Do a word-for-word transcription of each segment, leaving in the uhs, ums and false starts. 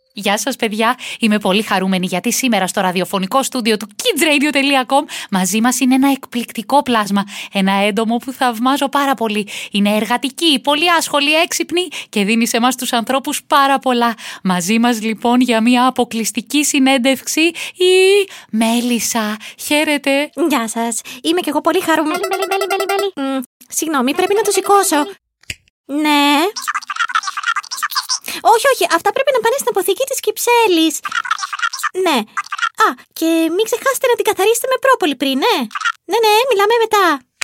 Γεια σας παιδιά, είμαι πολύ χαρούμενη γιατί σήμερα στο ραδιοφωνικό στούντιο του kids radio dot com μαζί μας είναι ένα εκπληκτικό πλάσμα, ένα έντομο που θαυμάζω πάρα πολύ. Είναι εργατική, πολύ άσχολη, έξυπνη και δίνει σε εμάς τους ανθρώπους πάρα πολλά. Μαζί μας λοιπόν για μια αποκλειστική συνέντευξη η Μέλισσα. Χαίρετε. Γεια σας, είμαι και εγώ πολύ χαρούμενη. Μέλι, μέλι, μέλι, μέλι. Mm, συγγνώμη, πρέπει να το σηκώσω. Ναι. Όχι, όχι, αυτά πρέπει να πάνε στην αποθήκη της Κυψέλης. Ναι. Α, και μην ξεχάσετε να την καθαρίσετε με πρόπολη πριν, ναι. Ναι, ναι, μιλάμε μετά.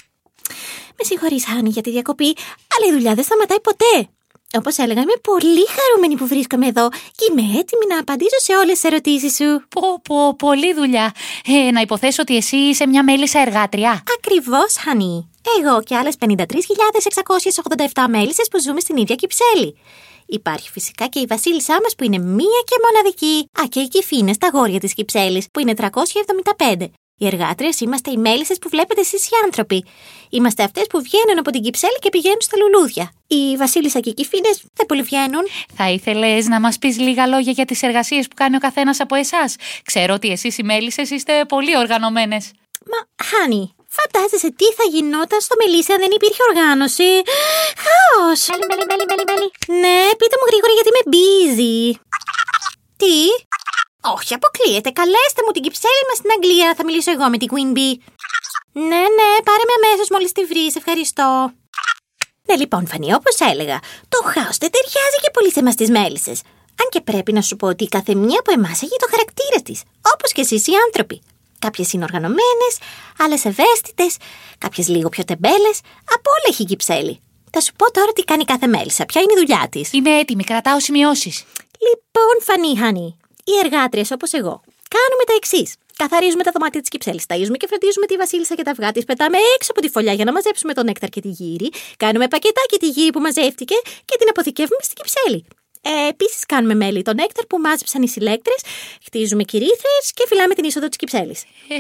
Με συγχωρείς, Χάνη, για τη διακοπή, αλλά η δουλειά δεν σταματάει ποτέ. Όπως έλεγα, είμαι πολύ χαρούμενη που βρίσκομαι εδώ και είμαι έτοιμη να απαντήσω σε όλες τις ερωτήσεις σου. Πω, πω, πολλή δουλειά. Ε, να υποθέσω ότι εσύ είσαι μια Μέλισσα εργάτρια. Ακριβώς, Χάνη. Εγώ και άλλες πενήντα τρεις χιλιάδες εξακόσιες ογδόντα επτά μέλισσες που ζούμε στην ίδια Κυψέλη. Υπάρχει φυσικά και η βασίλισσά μας που είναι μία και μοναδική. Α, και οι Κυφίνες, τα αγόρια της Κυψέλης, που είναι τριακόσιοι εβδομήντα πέντε. Οι εργάτριες είμαστε οι μέλισσες που βλέπετε εσείς οι άνθρωποι. Είμαστε αυτές που βγαίνουν από την Κυψέλη και πηγαίνουν στα λουλούδια. Η βασίλισσα και οι Κυφίνες δεν πολύ βγαίνουν. Θα ήθελες να μας πεις λίγα λόγια για τις εργασίες που κάνει ο καθένας από εσάς? Ξέρω ότι εσείς οι μέλισσες είστε πολύ οργανωμένες. Μα, Χάνη, φαντάζεσαι τι θα γινόταν στο Μελίσσα αν δεν υπήρχε οργάνωση? Χάος! Μέλι, μέλι, μέλι, μέλι, μέλι. Ναι, πείτε μου γρήγορα γιατί είμαι busy. Τι? Όχι, αποκλείεται. Καλέστε μου την Κυψέλη μας στην Αγγλία. Θα μιλήσω εγώ με την Queen Bee. Ναι, ναι, πάρε με αμέσως μόλις τη βρεις. Ευχαριστώ. Ναι, λοιπόν, Φανή, όπως έλεγα, το χάος δεν ταιριάζει και πολύ σε εμάς τις μέλισσες. Αν και πρέπει να σου πω ότι κάθε μία από εμάς έχει το χαρακτήρα της. Όπως και εσείς οι άνθρωποι. Κάποιες είναι οργανωμένες, άλλες ευαίσθητες, κάποιες λίγο πιο τεμπέλες. Από όλα έχει η Κυψέλη. Θα σου πω τώρα τι κάνει κάθε μέλισσα. Ποια είναι η δουλειά της? Είμαι έτοιμη, κρατάω σημειώσεις. Λοιπόν, Φανή, Χάνη, οι εργάτριες όπως εγώ κάνουμε τα εξής. Καθαρίζουμε τα δωμάτια της Κυψέλης, ταΐζουμε και φροντίζουμε τη βασίλισσα και τα αυγά της, πετάμε έξω από τη φωλιά για να μαζέψουμε τον νέκταρ και τη γύρι, κάνουμε πακετάκι τη γύρι που μαζεύτηκε και την αποθηκεύουμε στην Κυψέλη. Ε, επίσης, κάνουμε μέλι τον νέκταρ που μάζεψαν οι συλλέκτρες, χτίζουμε κυρίθρες και φυλάμε την είσοδο της Κυψέλης. Ε,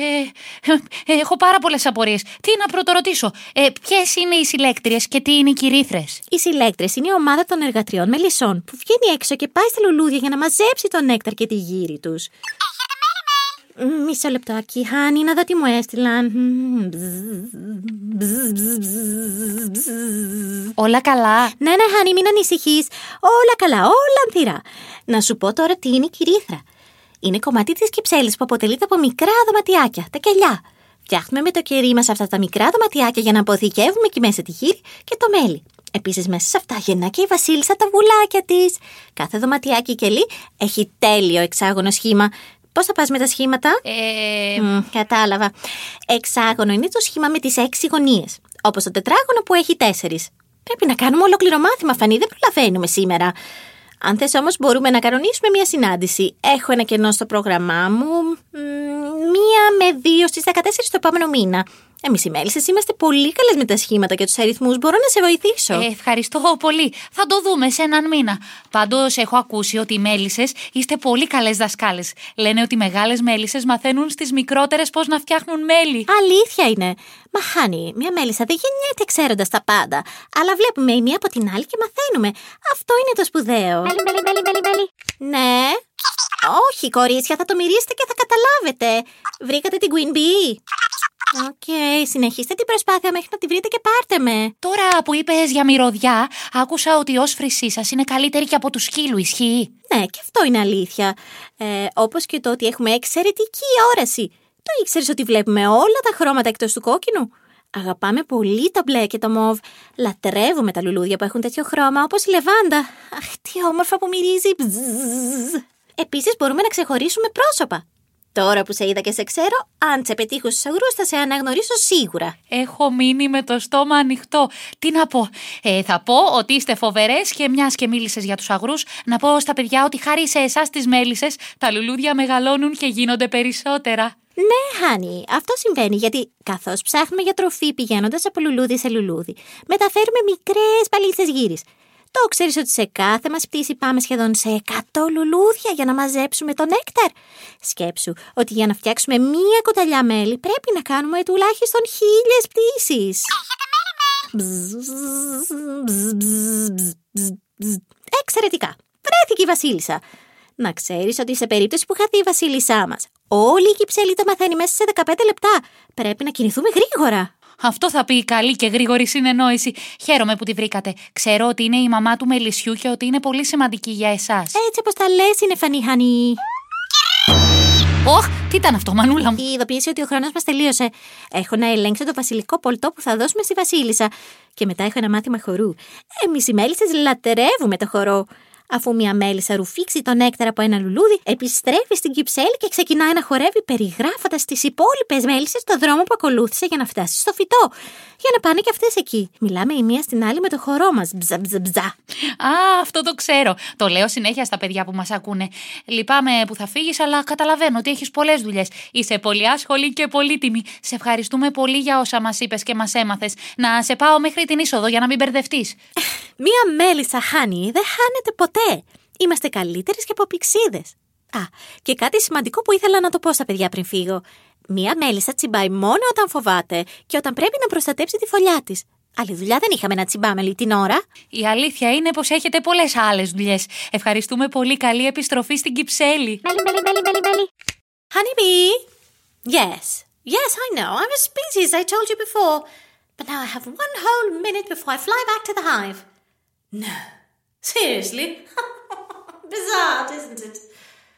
ε, έχω πάρα πολλές απορίες. Τι να πρωτορωτήσω, ε, ποιες είναι οι συλλέκτριες και τι είναι οι κυρίθρες? Οι συλλέκτρες είναι η ομάδα των εργατριών μελισσών που βγαίνει έξω και πάει στα λουλούδια για να μαζέψει τον νέκταρ και τη γύρι τους. Μισό λεπτάκι, Χάνη, να δω τι μου έστειλαν. Όλα καλά? Ναι, ναι, Χάνη, μην ανησυχείς. Όλα καλά, όλα ανθυρά. Να σου πω τώρα τι είναι η κυρίθρα. Είναι κομμάτι της Κυψέλης που αποτελείται από μικρά δωματιάκια, τα κελιά. Φτιάχνουμε με το κερί μας αυτά τα μικρά δωματιάκια για να αποθηκεύουμε εκεί μέσα τη γύρι και το μέλι. Επίσης, μέσα σε αυτά γεννά και η βασίλισσα τα βουλάκια της. Κάθε δωματιάκι κελί έχει τέλειο εξάγωνο σχήμα. Πώς θα πας με τα σχήματα? Ε... Mm, κατάλαβα. Εξάγωνο είναι το σχήμα με τις έξι γωνίες. Όπως το τετράγωνο που έχει τέσσερις. Πρέπει να κάνουμε ολόκληρο μάθημα, Φανή, δεν προλαβαίνουμε σήμερα. Αν θες όμως μπορούμε να κανονίσουμε μια συνάντηση. Έχω ένα κενό στο πρόγραμμά μου. Μ, μία με δύο στις δεκατέσσερις το επόμενο μήνα. Εμείς οι μέλισσες είμαστε πολύ καλές με τα σχήματα και τους αριθμούς. Μπορώ να σε βοηθήσω. Ε, ευχαριστώ πολύ. Θα το δούμε σε έναν μήνα. Πάντως, έχω ακούσει ότι οι μέλισσες είστε πολύ καλές δασκάλες. Λένε ότι οι μεγάλες μέλισσες μαθαίνουν στις μικρότερες πώς να φτιάχνουν μέλι. Αλήθεια είναι. Μα Χάνη, μια μέλισσα δεν γεννιέται ξέροντας τα πάντα. Αλλά βλέπουμε η μία από την άλλη και μαθαίνουμε. Αυτό είναι το σπουδαίο. Μέλι, μέλι, μέλι, μέλι, μέλι. Ναι. Όχι, κορίτσια, θα το μυρίσετε και θα καταλάβετε. Βρήκατε την Queen Bee? Οκ, okay, συνεχίστε την προσπάθεια μέχρι να τη βρείτε και πάρτε με. Τώρα που είπες για μυρωδιά, άκουσα ότι η όσφρησή σας είναι καλύτερη και από του σκύλου, ισχύει? Ναι, και αυτό είναι αλήθεια. Ε, όπως και το ότι έχουμε εξαιρετική όραση. Το ήξερες ότι βλέπουμε όλα τα χρώματα εκτός του κόκκινου? Αγαπάμε πολύ το μπλε και το μοβ. Λατρεύουμε τα λουλούδια που έχουν τέτοιο χρώμα, όπως η λεβάντα. Αχ, τι όμορφα που μυρίζει. Επίσης μπορούμε να ξεχωρίσουμε πρόσωπα. Τώρα που σε είδα και σε ξέρω, αν σε πετύχω στους αγρούς θα σε αναγνωρίσω σίγουρα. Έχω μείνει με το στόμα ανοιχτό. Τι να πω? Ε, θα πω ότι είστε φοβερές και μιας και μίλησες για τους αγρούς, να πω στα παιδιά ότι χάρη σε εσάς τις μέλισσες τα λουλούδια μεγαλώνουν και γίνονται περισσότερα. Ναι, Χάνη, αυτό συμβαίνει γιατί καθώς ψάχνουμε για τροφή πηγαίνοντας από λουλούδι σε λουλούδι, μεταφέρουμε μικρές παλίτσες γύρις. Το ξέρεις ότι σε κάθε μας πτήση πάμε σχεδόν σε εκατό λουλούδια για να μαζέψουμε τον νέκταρ? Σκέψου ότι για να φτιάξουμε μία κουταλιά μέλι πρέπει να κάνουμε τουλάχιστον χίλιες πτήσεις. Εξαιρετικά. Βρέθηκε η βασίλισσα. Να ξέρεις ότι σε περίπτωση που χαθεί η βασίλισσά μας, όλη η Κυψέλη το μαθαίνει μέσα σε δεκαπέντε λεπτά. Πρέπει να κινηθούμε γρήγορα. Αυτό θα πει η καλή και γρήγορη συνεννόηση. Χαίρομαι που τη βρήκατε. Ξέρω ότι είναι η μαμά του Μελισσιού και ότι είναι πολύ σημαντική για εσάς. Έτσι όπως τα λες είναι, Φανή Χανή. Ωχ, τι ήταν αυτό, μανούλα μου. Η ειδοποίηση ότι ο χρόνος μας τελείωσε. Έχω να ελέγξω το βασιλικό πολτό που θα δώσουμε στη βασίλισσα. Και μετά έχω ένα μάθημα χορού. Εμείς οι μέλισσες λατρεύουμε το χορό. Αφού μια μέλισσα ρουφήξει τον νέκταρα από ένα λουλούδι, επιστρέφει στην Κυψέλη και ξεκινάει να χορεύει, περιγράφοντας τις υπόλοιπες μέλισσες το δρόμο που ακολούθησε για να φτάσει στο φυτό. Για να πάνε και αυτές εκεί. Μιλάμε η μία στην άλλη με το χορό μας. Μπζα, μπζα, μπζα. Α, αυτό το ξέρω. Το λέω συνέχεια στα παιδιά που μας ακούνε. Λυπάμαι που θα φύγεις, αλλά καταλαβαίνω ότι έχεις πολλές δουλειές. Είσαι πολύ άσχολη και πολύτιμη. Σε ευχαριστούμε πολύ για όσα μας είπες και μας έμαθες. Να σε πάω μέχρι την είσοδο για να μην μπερδευτείς. Μία μέλισσα, Χάνι, δεν χάνεται ποτέ. Είμαστε καλύτερες και από πηξίδες. Α, και κάτι σημαντικό που ήθελα να το πω στα παιδιά πριν φύγω. Μία μέλισσα τσιμπάει μόνο όταν φοβάται και όταν πρέπει να προστατέψει τη φωλιά της. Άλλη δουλειά δεν είχαμε να τσιμπάμε όλη την ώρα. Η αλήθεια είναι πως έχετε πολλές άλλες δουλειές. Ευχαριστούμε πολύ. Καλή επιστροφή στην Κυψέλη. Μέλι, μέλι, μέλι, μέλι, μέλι. Honeybee. Yes. Yes, I know. I was busy as I told you before. But now I have one whole minute before I fly back to the hive. No. Seriously? Bizarre, isn't it?